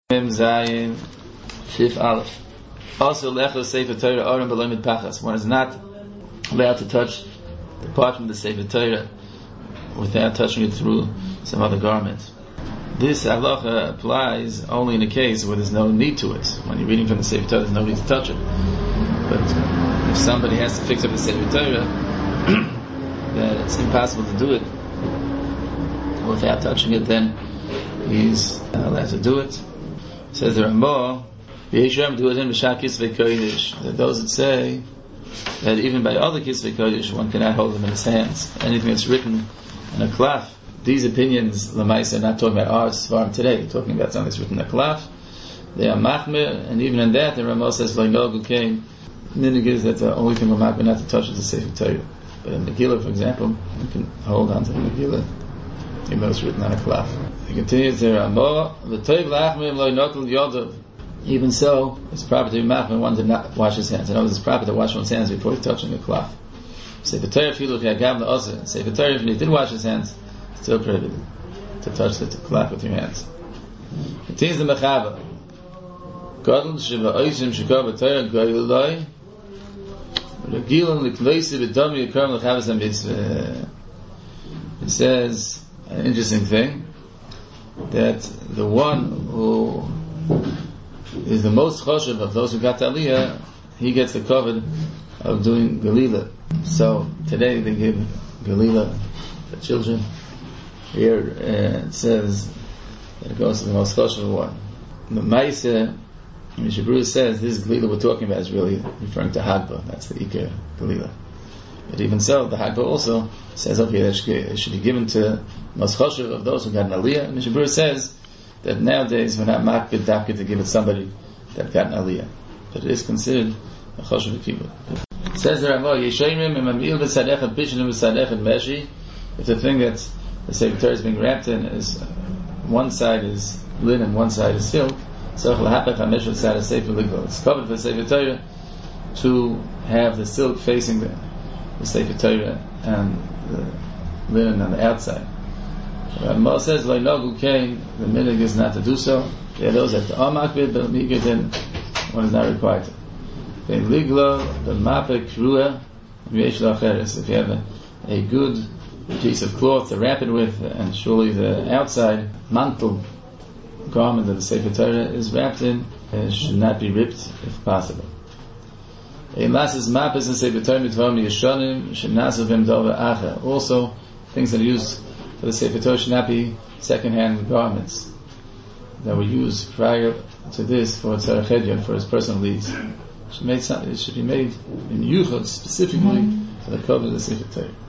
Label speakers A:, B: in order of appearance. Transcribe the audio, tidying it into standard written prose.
A: Mem Zayin Shif Aleph. Also, Lechel Sefer Torah Orim B'Loimid Pachas. One is not allowed to touch the parchment of the Sefer Torah without touching it through some other garment. This halacha applies only in a case where there's no need to it. When you're reading from the Sefer Torah, there's no need to touch it. But if somebody has to fix up the Sefer Torah, that it's impossible to do it without touching it, then he's allowed to do it. Says the Ramah, that those that say that even by other Kisvei Kodesh one cannot hold them in his hands. Anything that's written in a klaf. These opinions, Lamaisa, are not talking about our Svarim today. They're talking about something that's written in a klaf. They are machmir, and even in that, the Ramah says, V'inogu came. Ninig is that the only thing we're machmir not to touch is the Sefer Torah. But in Megillah, for example, you can hold on to the Megillah, even though it's written on a klaf. He continues there, even so, it's proper to be machmir one to not wash his hands. In other words, it's proper to wash one's hands before touching the cloth. Sefer Torah, if you look at Gav Na'oser, Sefer Torah, if he did wash his hands, it's still prohibited to touch the cloth with your hands. Continues the Mechava. Gadol sheba oisim shekar b'Torah goyloi regilon likloisi b'dami yikarim l'chavas hamitzvah. It says an interesting thing, that the one who is the most choshev of those who got Aliyah, he gets the covet of doing Galila. So today they give Galila for children. Here it says that it goes to the most choshev one. The Maisa, Mishnah Berurah says this Galila we're talking about is really referring to Hagba. That's the Iker Galila. But even so, the Hagba also says over here that it should be given to most choshev of those who got an Aliyah. Mishnah Berurah says that nowadays we're not makbid dafka to give it somebody that got an Aliyah, but it is considered a choshev kibbutz. It says the Ramah, Yeshayim emamil b'sadechet bishnu b'sadechet meshi. If the thing that the Sefer Torah is being wrapped in is one side is linen, one side is silk, so it's covered for the Sefer Torah to have the silk facing the Sefer Torah and the linen on the outside. Ramah says, "Lo nagu kain." The minig is not to do so. There are those that are makbid, but then one is not required to. Then liglo the mapek krua v'yesh lacheres. If you have a good piece of cloth to wrap it with, and surely the outside mantle garment that the Sefer Torah is wrapped in should not be ripped if possible. Also, things that are used for the Sefer Torah should not be second-hand garments that were used prior to this for Tzarech Hedyon, for his personal needs. It should be made in Yuchot specifically for the cover of the Sefer Torah.